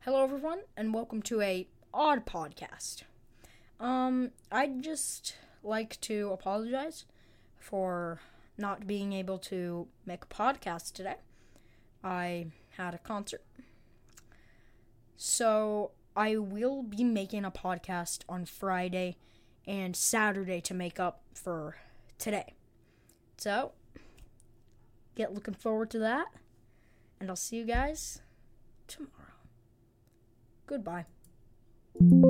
Hello, everyone, and welcome to a odd podcast. I'd just like to apologize for not being able to make a podcast today. I had a concert. So, I will be making a podcast on Friday and Saturday to make up for today. So, get looking forward to that, and I'll see you guys tomorrow. Goodbye.